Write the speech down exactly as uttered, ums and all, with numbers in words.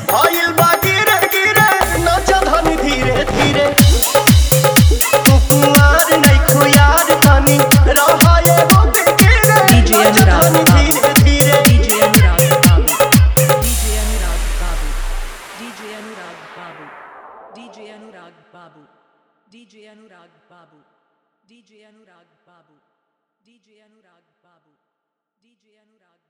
भइल बा गिरे गिरे नाच धनी धीरे धीरे कुमार नहीं खुयार तनी रहाए हो गिरे नाच धनी धीरे धीरे DJ Anurag Babu DJ Anurag Babu DJ Anurag Babu DJ Anurag Babu DJ Anurag Babu DJ Anurag Babu DJ Anurag Babu DJ Anurag